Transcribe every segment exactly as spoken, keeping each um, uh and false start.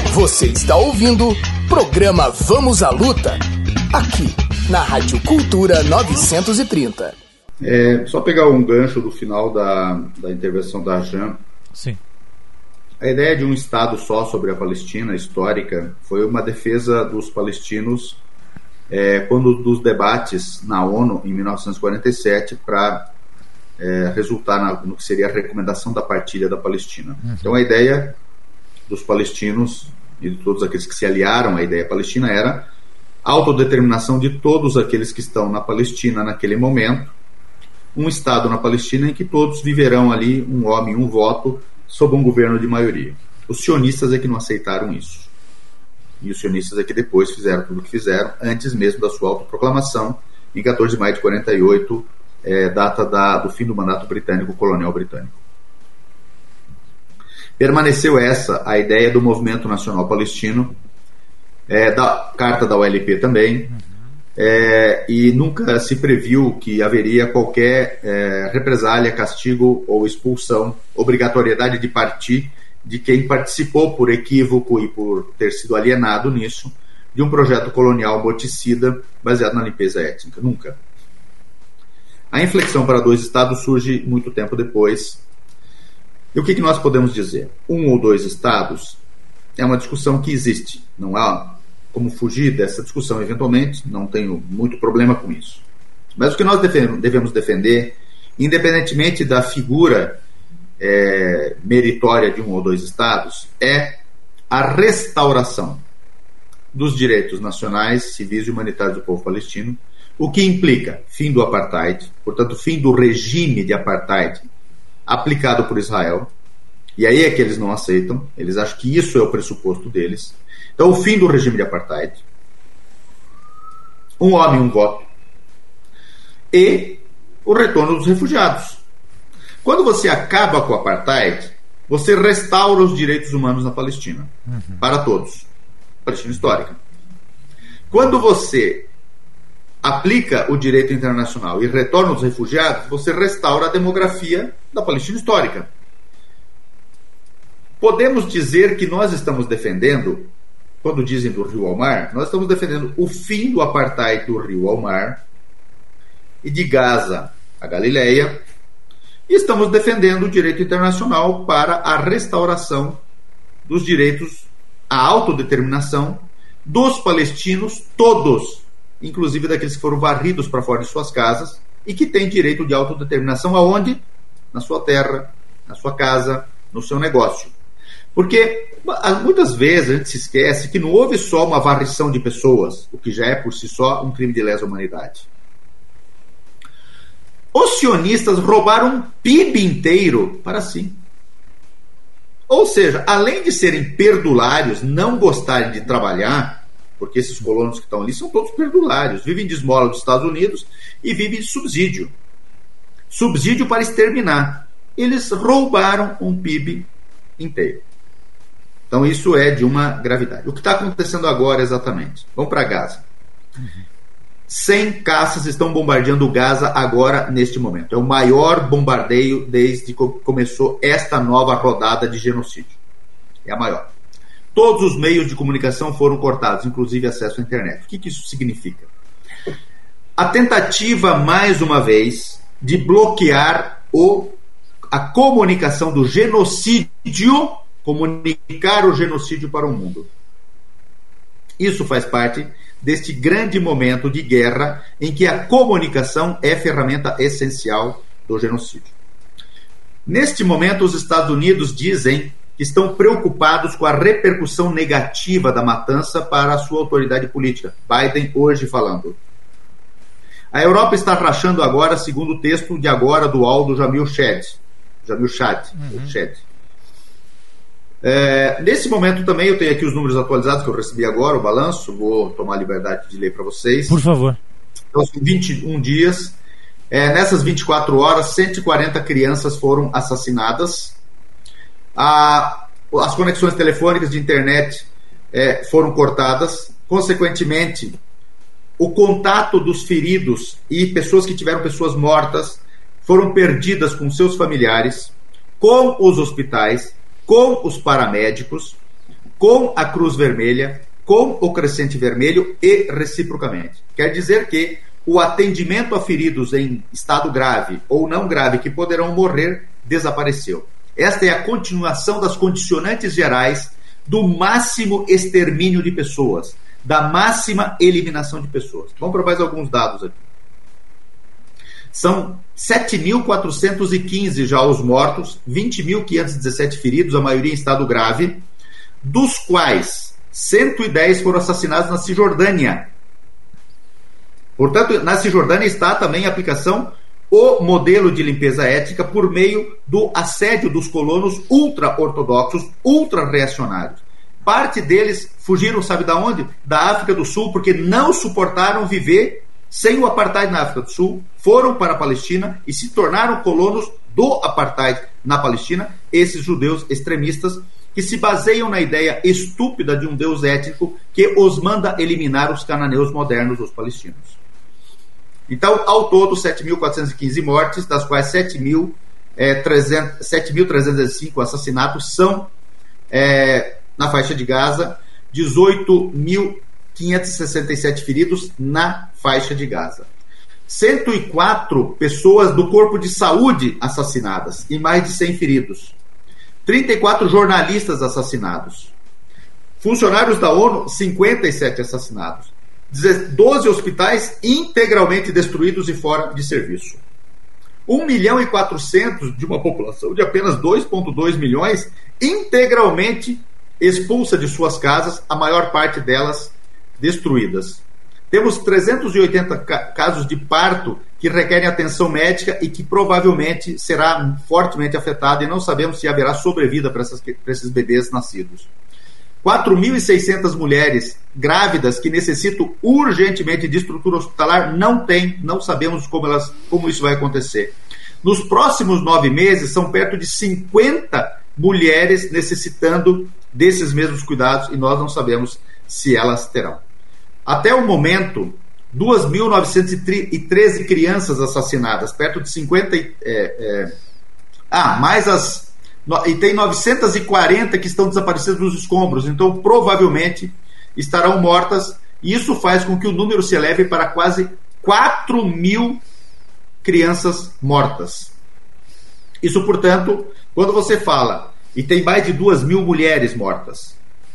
Você está ouvindo programa Vamos à Luta, aqui na Rádio Cultura novecentos e trinta. É, só pegar um gancho do final da, da intervenção da Jan. Sim. A ideia de um Estado só sobre a Palestina histórica foi uma defesa dos palestinos é, quando dos debates na ONU em mil novecentos e quarenta e sete para é, resultar na, no que seria a recomendação da partilha da Palestina. Uhum. Então a ideia dos palestinos e de todos aqueles que se aliaram à ideia palestina era a autodeterminação de todos aqueles que estão na Palestina naquele momento, um Estado na Palestina em que todos viverão ali um homem, um voto, sob um governo de maioria. Os sionistas é que não aceitaram isso. E os sionistas é que depois fizeram tudo o que fizeram, antes mesmo da sua autoproclamação, em quatorze de maio de quarenta e oito, é, data da, do fim do mandato britânico, colonial britânico. Permaneceu essa a ideia do movimento nacional palestino, é, da carta da O L P também, é, e nunca se previu que haveria qualquer é, represália, castigo ou expulsão, obrigatoriedade de partir de quem participou por equívoco e por ter sido alienado nisso, de um projeto colonial moticida baseado na limpeza étnica. Nunca. A inflexão para dois estados surge muito tempo depois. E o que, que nós podemos dizer? Um ou dois estados é uma discussão que existe. Não há como fugir dessa discussão eventualmente, não tenho muito problema com isso. Mas o que nós devemos defender, independentemente da figura é, meritória de um ou dois estados, é a restauração dos direitos nacionais, civis e humanitários do povo palestino, o que implica fim do apartheid, portanto, fim do regime de apartheid aplicado por Israel, e aí é que eles não aceitam, eles acham que isso é o pressuposto deles. Então, o fim do regime de apartheid, um homem, um voto, e o retorno dos refugiados. Quando você acaba com o apartheid, você restaura os direitos humanos na Palestina, uhum. para todos. Palestina histórica. Quando você aplica o direito internacional e retorna os refugiados, você restaura a demografia da Palestina histórica. Podemos dizer que nós estamos defendendo, quando dizem do rio ao mar, nós estamos defendendo o fim do apartheid do rio ao mar e de Gaza à Galileia, e estamos defendendo o direito internacional para a restauração dos direitos à autodeterminação dos palestinos todos, inclusive daqueles que foram varridos para fora de suas casas e que têm direito de autodeterminação aonde? Na sua terra, na sua casa, no seu negócio. Porque muitas vezes a gente se esquece que não houve só uma varrição de pessoas, o que já é por si só um crime de lesa humanidade. Os sionistas roubaram um P I B inteiro para si. Ou seja, além de serem perdulários, não gostarem de trabalhar, porque esses colonos que estão ali são todos perdulários, vivem de esmola dos Estados Unidos e vivem de subsídio. Subsídio para exterminar. Eles roubaram um P I B inteiro. Então isso é de uma gravidade. O que está acontecendo agora exatamente? Vamos para Gaza. Uhum. cem caças estão bombardeando Gaza agora, neste momento. É o maior bombardeio desde que começou esta nova rodada de genocídio. É a maior. Todos os meios de comunicação foram cortados, inclusive acesso à internet. O que, que isso significa? A tentativa, mais uma vez, de bloquear o, a comunicação do genocídio, comunicar o genocídio para o mundo. Isso faz parte deste grande momento de guerra em que a comunicação é ferramenta essencial do genocídio. Neste momento, os Estados Unidos dizem que estão preocupados com a repercussão negativa da matança para a sua autoridade política. Biden hoje falando. A Europa está rachando agora, segundo o texto de agora do U O L do Jamil Chad. Jamil Chad. Uhum. Chad. É, nesse momento também eu tenho aqui os números atualizados que eu recebi agora, o balanço, vou tomar a liberdade de ler para vocês. Por favor. Então, são vinte e um dias. É, nessas vinte e quatro horas, cento e quarenta crianças foram assassinadas. A, as conexões telefônicas de internet é, foram cortadas. Consequentemente, o contato dos feridos e pessoas que tiveram pessoas mortas foram perdidas com seus familiares, com os hospitais, com os paramédicos. com a Cruz Vermelha, com o Crescente Vermelho e reciprocamente. Quer dizer que o atendimento a feridos em estado grave ou não grave que poderão morrer desapareceu. Esta é a continuação das condicionantes gerais do máximo extermínio de pessoas, da máxima eliminação de pessoas. Vamos para mais alguns dados aqui. São sete mil quatrocentos e quinze já os mortos, vinte mil quinhentos e dezessete feridos, a maioria em estado grave, dos quais cento e dez foram assassinados na Cisjordânia. Portanto, na Cisjordânia está também em aplicação o modelo de limpeza étnica por meio do assédio dos colonos ultra-ortodoxos, ultra-reacionários. Parte deles fugiram, sabe de onde? Da África do Sul, porque não suportaram viver sem o apartheid na África do Sul, foram para a Palestina e se tornaram colonos do apartheid na Palestina, esses judeus extremistas que se baseiam na ideia estúpida de um Deus étnico que os manda eliminar os cananeus modernos, os palestinos. Então, ao todo, sete mil quatrocentos e quinze mortes, das quais sete mil trezentos e cinco assassinatos são é, na faixa de Gaza, dezoito mil quinhentos e sessenta e sete feridos na faixa de Gaza. cento e quatro pessoas do corpo de saúde assassinadas e mais de cem feridos. trinta e quatro jornalistas assassinados. Funcionários da ONU, cinquenta e sete assassinados. doze hospitais integralmente destruídos e fora de serviço. um milhão e quatrocentos de uma população de apenas dois vírgula dois milhões integralmente expulsa de suas casas, a maior parte delas destruídas. Temos trezentos e oitenta ca- casos de parto que requerem atenção médica e que provavelmente será fortemente afetado e não sabemos se haverá sobrevida para esses bebês nascidos. quatro mil e seiscentas mulheres grávidas que necessitam urgentemente de estrutura hospitalar não tem, não sabemos como, elas, como isso vai acontecer. Nos próximos nove meses, são perto de cinquenta mulheres necessitando desses mesmos cuidados e nós não sabemos se elas terão. Até o momento, duas mil novecentas e treze crianças assassinadas, perto de cinquenta... É, é, ah, mais as... E tem novecentos e quarenta que estão desaparecidas nos escombros, então provavelmente estarão mortas, e isso faz com que o número se eleve para quase quatro mil crianças mortas. Isso, portanto, quando você fala, e tem mais de duas mil mulheres mortas.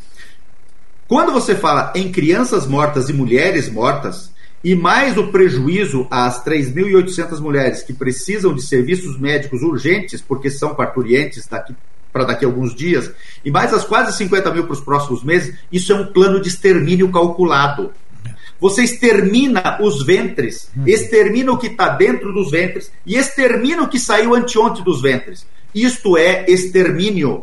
Quando você fala em crianças mortas e mulheres mortas, e mais o prejuízo às três mil e oitocentas mulheres que precisam de serviços médicos urgentes, porque são parturientes daqui, para daqui a alguns dias, e mais as quase cinquenta mil para os próximos meses, isso é um plano de extermínio calculado. Você extermina os ventres, extermina o que está dentro dos ventres, e extermina o que saiu anteontem dos ventres. Isto é extermínio.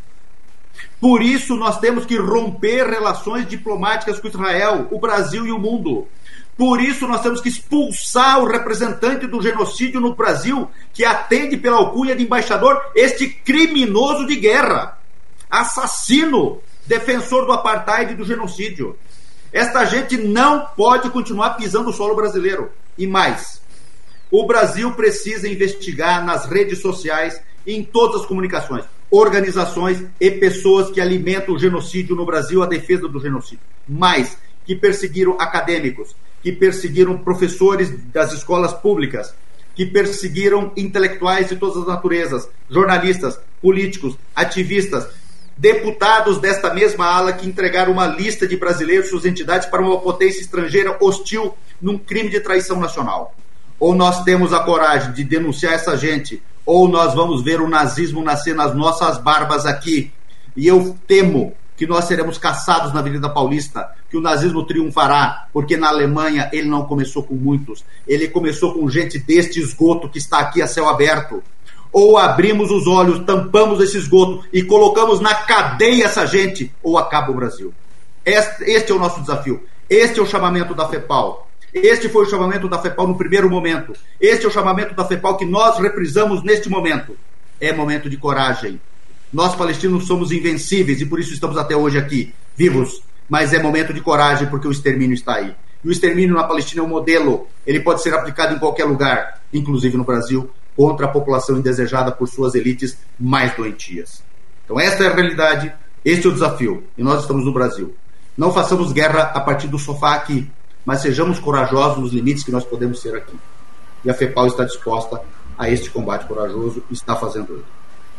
Por isso nós temos que romper relações diplomáticas com Israel, o Brasil e o mundo. Por isso nós temos que expulsar o representante do genocídio no Brasil, que atende pela alcunha de embaixador, este criminoso de guerra, assassino, defensor do apartheid e do genocídio. Esta gente não pode continuar pisando o solo brasileiro. E mais, o Brasil precisa investigar nas redes sociais, em todas as comunicações, organizações e pessoas que alimentam o genocídio no Brasil, a defesa do genocídio. Mais, que perseguiram acadêmicos, que perseguiram professores das escolas públicas, que perseguiram intelectuais de todas as naturezas, jornalistas, políticos, ativistas, deputados desta mesma ala que entregaram uma lista de brasileiros e suas entidades para uma potência estrangeira hostil num crime de traição nacional. Ou nós temos a coragem de denunciar essa gente, ou nós vamos ver o nazismo nascer nas nossas barbas aqui. E eu temo que nós seremos caçados na Avenida Paulista, que o nazismo triunfará, porque na Alemanha ele não começou com muitos, ele começou com gente deste esgoto que está aqui a céu aberto. Ou abrimos os olhos, tampamos esse esgoto e colocamos na cadeia essa gente, ou acaba o Brasil. Este, este é o nosso desafio. Este é o chamamento da FEPAL. Este foi o chamamento da FEPAL no primeiro momento. Este é o chamamento da FEPAL que nós reprisamos neste momento. É momento de coragem. Nós, palestinos, somos invencíveis e por isso estamos até hoje aqui, vivos. Mas é momento de coragem porque o extermínio está aí. E o extermínio na Palestina é um modelo. Ele pode ser aplicado em qualquer lugar, inclusive no Brasil, contra a população indesejada por suas elites mais doentias. Então esta é a realidade. Este é o desafio, e nós estamos no Brasil. Não façamos guerra a partir do sofá aqui, mas sejamos corajosos nos limites que nós podemos ser aqui. E a FEPAL está disposta a este combate corajoso e está fazendo ele.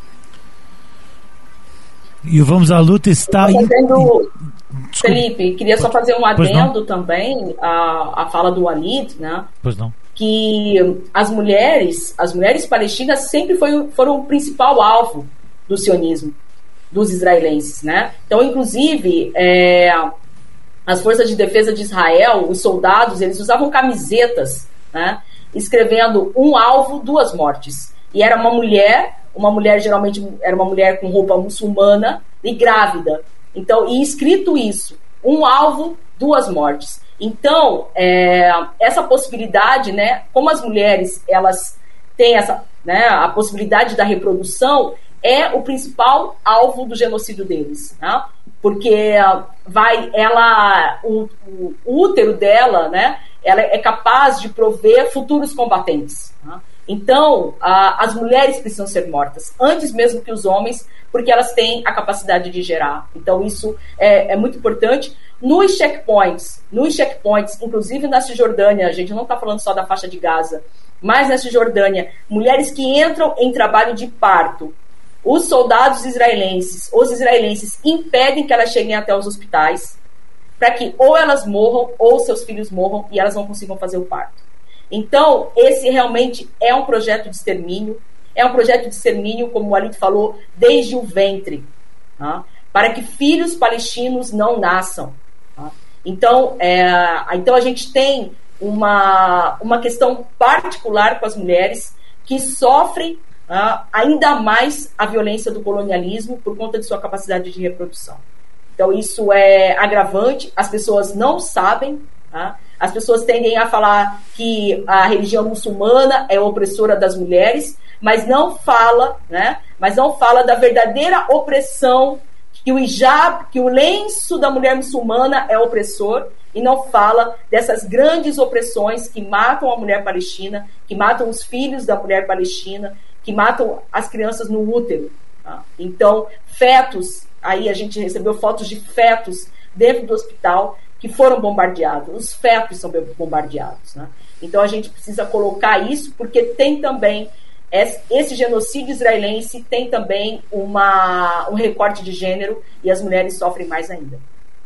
E o Vamos à Luta está... Fazendo... Felipe, queria só fazer um adendo também à, à fala do Walid, né? Pois não. Que as mulheres, as mulheres palestinas sempre foi, foram o principal alvo do sionismo, dos israelenses, né? Então, inclusive, é, as forças de defesa de Israel, os soldados, eles usavam camisetas, né? Escrevendo um alvo, duas mortes. E era uma mulher, uma mulher geralmente era uma mulher com roupa muçulmana e grávida. Então, e escrito isso, um alvo, duas mortes. Então, é, essa possibilidade, né, como as mulheres elas têm essa, né, a possibilidade da reprodução, é o principal alvo do genocídio deles, né? Porque vai, ela, o, o, o útero dela, né, ela é capaz de prover futuros combatentes, né? Então, a, as mulheres precisam ser mortas, antes mesmo que os homens, porque elas têm a capacidade de gerar. Então, isso é, é muito importante. Nos checkpoints, nos checkpoints, inclusive na Cisjordânia, a gente não está falando só da faixa de Gaza, mas na Cisjordânia, mulheres que entram em trabalho de parto, os soldados israelenses, os israelenses impedem que elas cheguem até os hospitais, para que ou elas morram, ou seus filhos morram, e elas não consigam fazer o parto. Então, esse realmente é um projeto de extermínio, é um projeto de extermínio, como o Walid falou, desde o ventre, tá? Para que filhos palestinos não nasçam. Tá? Então, é, então, a gente tem uma, uma questão particular com as mulheres que sofrem tá, ainda mais a violência do colonialismo por conta de sua capacidade de reprodução. Então, isso é agravante, as pessoas não sabem, tá? As pessoas tendem a falar que a religião muçulmana é opressora das mulheres, mas não fala, né? Mas não fala da verdadeira opressão, que o hijab, que o lenço da mulher muçulmana é opressor, e não fala dessas grandes opressões que matam a mulher palestina, que matam os filhos da mulher palestina, que matam as crianças no útero. Tá? Então, fetos, aí a gente recebeu fotos de fetos dentro do hospital, que foram bombardeados, os fetos são bombardeados, né? Então a gente precisa colocar isso, porque tem também, esse genocídio israelense tem também uma, um recorte de gênero, e as mulheres sofrem mais ainda.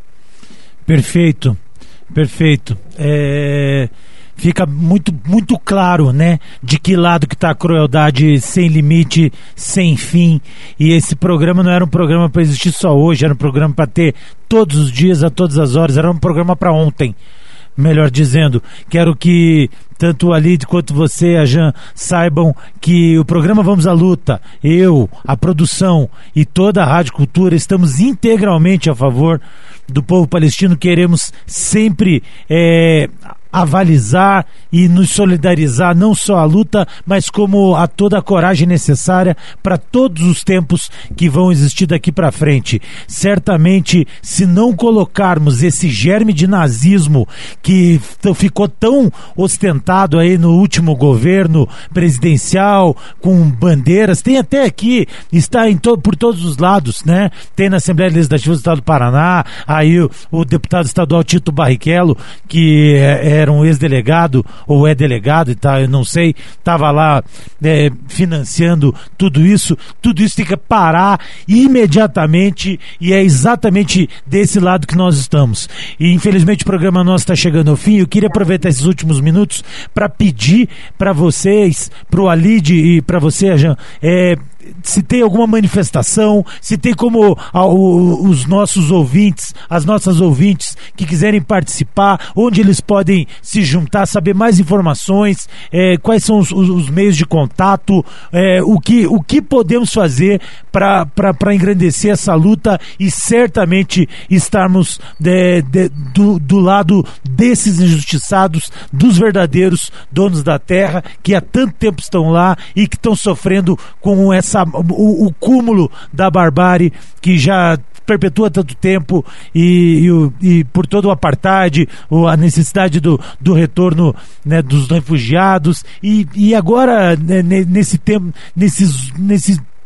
Perfeito, perfeito. É... Fica muito, muito claro, né, de que lado que está a crueldade sem limite, sem fim. E esse programa não era um programa para existir só hoje, era um programa para ter todos os dias, a todas as horas, era um programa para ontem. Melhor dizendo, quero que tanto o Walid quanto você, a Jan, saibam que o programa Vamos à Luta, eu, a produção e toda a Rádio Cultura estamos integralmente a favor do povo palestino. Queremos sempre é, avalizar e nos solidarizar, não só a luta, mas como a toda a coragem necessária para todos os tempos que vão existir daqui para frente. Certamente, se não colocarmos esse germe de nazismo que ficou tão ostentado aí no último governo presidencial, com bandeiras, tem até aqui, está em to- por todos os lados, né? Tem na Assembleia Legislativa do Estado do Paraná, aí o, o deputado estadual Tito Barrichello, que é, era um ex-delegado, ou é delegado e tá, eu não sei, estava lá é, financiando tudo isso, tudo isso tem que parar imediatamente, e é exatamente desse lado que nós estamos. E infelizmente o programa nosso está chegando ao fim. Eu queria aproveitar esses últimos minutos para pedir para vocês, para o Walid e para você, Jan, é, se tem alguma manifestação, se tem como a, o, os nossos ouvintes, as nossas ouvintes que quiserem participar, onde eles podem se juntar, saber mais informações, é, quais são os, os, os meios de contato, é, o, que, o que podemos fazer para engrandecer essa luta e certamente estarmos de, de, do, do lado desses injustiçados, dos verdadeiros donos da terra, que há tanto tempo estão lá e que estão sofrendo com essa O, o cúmulo da barbárie que já perpetua tanto tempo, e, e, e por todo o apartheid, a necessidade do, do retorno, né, dos refugiados, e, e agora, né, nesse tempo, nesses, nesses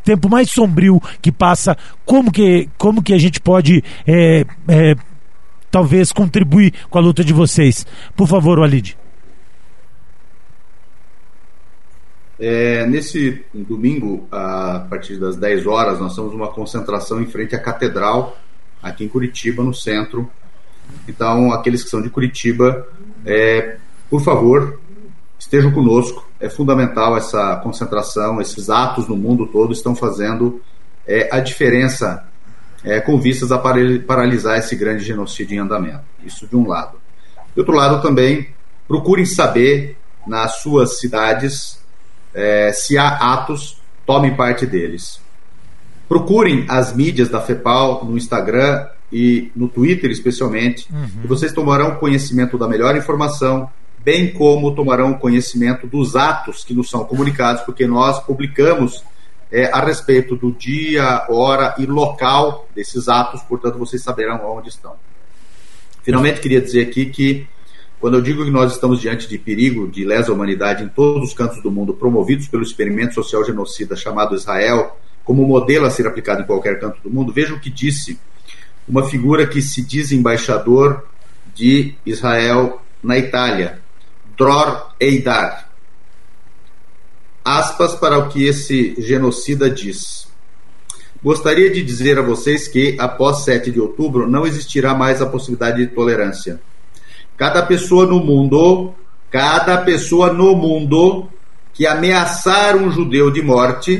tempo mais sombrio que passa, como que, como que a gente pode é, é, talvez contribuir com a luta de vocês? Por favor, Walid. É, nesse domingo, a partir das dez horas, nós temos uma concentração em frente à Catedral, aqui em Curitiba, no centro. Então, aqueles que são de Curitiba, é, por favor, estejam conosco. É fundamental essa concentração, esses atos no mundo todo estão fazendo é, a diferença é, com vistas a paralisar esse grande genocídio em andamento. Isso de um lado. De outro lado também, procurem saber nas suas cidades é, se há atos, tomem parte deles. Procurem as mídias da FEPAL no Instagram e no Twitter especialmente, uhum. e vocês tomarão conhecimento da melhor informação, bem como tomarão conhecimento dos atos que nos são comunicados, porque nós publicamos é, a respeito do dia, hora e local desses atos, portanto vocês saberão onde estão. Finalmente queria dizer aqui que quando eu digo que nós estamos diante de perigo de lesa humanidade em todos os cantos do mundo, promovidos pelo experimento social genocida chamado Israel, como modelo a ser aplicado em qualquer canto do mundo, vejam o que disse uma figura que se diz embaixador de Israel na Itália, Dror Eidar. Aspas para o que esse genocida diz. Gostaria de dizer a vocês que, após sete de outubro, não existirá mais a possibilidade de tolerância. Cada pessoa no mundo, cada pessoa no mundo que ameaçar um judeu de morte,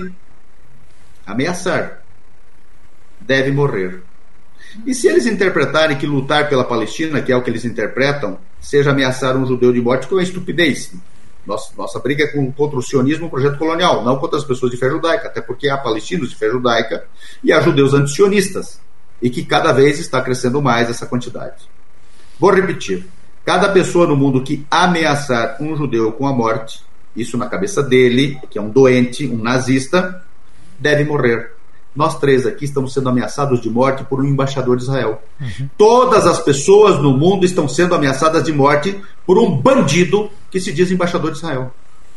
ameaçar, deve morrer. E se eles interpretarem que lutar pela Palestina, que é o que eles interpretam, seja ameaçar um judeu de morte, que é uma estupidez. Nossa, nossa briga é com, contra o sionismo, um projeto colonial, não contra as pessoas de fé judaica, até porque há palestinos de fé judaica e há judeus antisionistas, e que cada vez está crescendo mais essa quantidade. Vou repetir. Cada pessoa no mundo que ameaçar um judeu com a morte, isso na cabeça dele, que é um doente, um nazista, deve morrer. Nós três aqui estamos sendo ameaçados de morte por um embaixador de Israel. Uhum. Todas as pessoas no mundo estão sendo ameaçadas de morte por um bandido que se diz embaixador de Israel.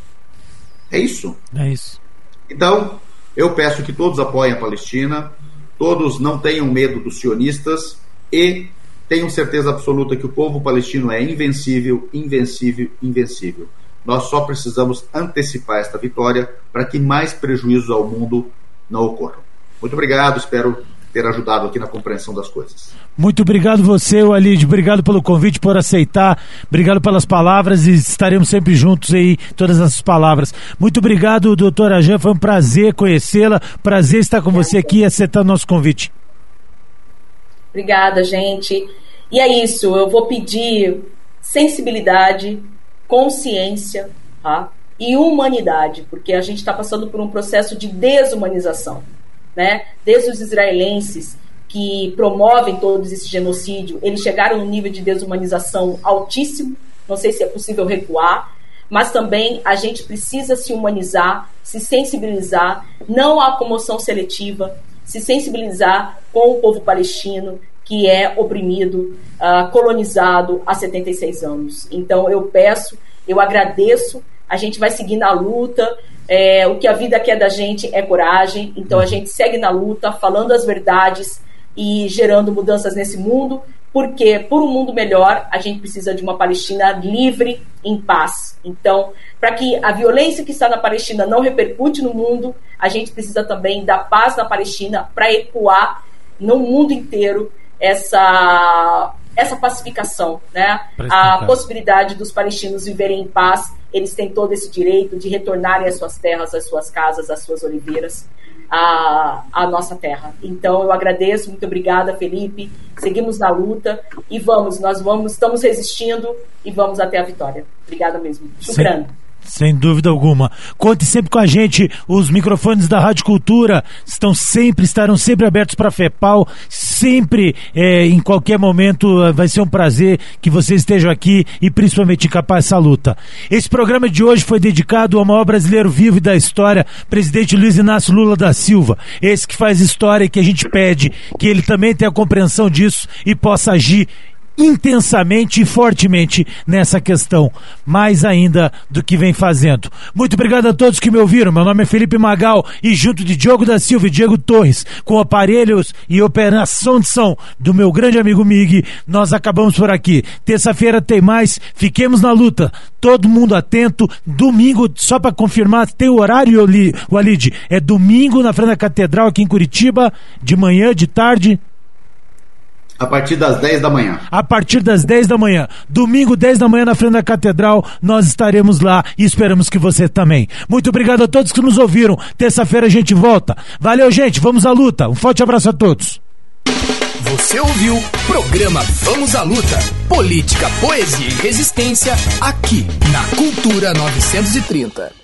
É isso. É isso. Então, eu peço que todos apoiem a Palestina, todos não tenham medo dos sionistas e tenham certeza absoluta que o povo palestino é invencível, invencível, invencível. Nós só precisamos antecipar esta vitória para que mais prejuízos ao mundo não ocorram. Muito obrigado, espero ter ajudado aqui na compreensão das coisas. Muito obrigado você, Walid, obrigado pelo convite, por aceitar, obrigado pelas palavras e estaremos sempre juntos aí, todas essas palavras. Muito obrigado, doutora Jean, foi um prazer conhecê-la, prazer estar com você aqui e aceitar nosso convite. Obrigada, gente. E é isso, eu vou pedir sensibilidade, consciência, tá? E humanidade, porque a gente está passando por um processo de desumanização, né? Desde os israelenses que promovem todo esse genocídio, eles chegaram num nível de desumanização altíssimo, não sei se é possível recuar, mas também a gente precisa se humanizar, se sensibilizar, não à comoção seletiva, se sensibilizar com o povo palestino, que é oprimido, uh, colonizado há setenta e seis anos. Então eu peço, eu agradeço, a gente vai seguir na luta, é, o que a vida quer da gente é coragem, então a gente segue na luta, falando as verdades e gerando mudanças nesse mundo, porque por um mundo melhor a gente precisa de uma Palestina livre, em paz. Então, para que a violência que está na Palestina não repercute no mundo, a gente precisa também da paz na Palestina para ecoar no mundo inteiro essa, essa pacificação, né? A possibilidade dos palestinos viverem em paz. Eles têm todo esse direito de retornarem às suas terras, às suas casas, às suas oliveiras, à, à nossa terra. Então eu agradeço, muito obrigada, Felipe, seguimos na luta e vamos, nós vamos, estamos resistindo e vamos até a vitória. Obrigada mesmo. Shukran. Sem dúvida alguma. Conte sempre com a gente. Os microfones da Rádio Cultura estão sempre, estarão sempre abertos para a FEPAL. Sempre, é, em qualquer momento, vai ser um prazer que vocês estejam aqui e principalmente encapar essa luta. Esse programa de hoje foi dedicado ao maior brasileiro vivo e da história, presidente Luiz Inácio Lula da Silva. Esse que faz história e que a gente pede que ele também tenha a compreensão disso e possa agir intensamente e fortemente nessa questão, mais ainda do que vem fazendo. Muito obrigado a todos que me ouviram. Meu nome é Felipe Magal e junto de Diogo da Silva e Diego Torres, com aparelhos e operação de som do meu grande amigo Mig, nós acabamos por aqui. Terça-feira tem mais, fiquemos na luta, todo mundo atento. Domingo, só para confirmar, tem o horário, Walid, é domingo na frente da Catedral aqui em Curitiba, de manhã, de tarde? A partir das dez da manhã. A partir das dez da manhã. Domingo, dez da manhã, na frente da Catedral, nós estaremos lá e esperamos que você também. Muito obrigado a todos que nos ouviram. Terça-feira a gente volta. Valeu, gente. Vamos à luta. Um forte abraço a todos. Você ouviu Programa Vamos à Luta. Política, poesia e resistência aqui na Cultura novecentos e trinta.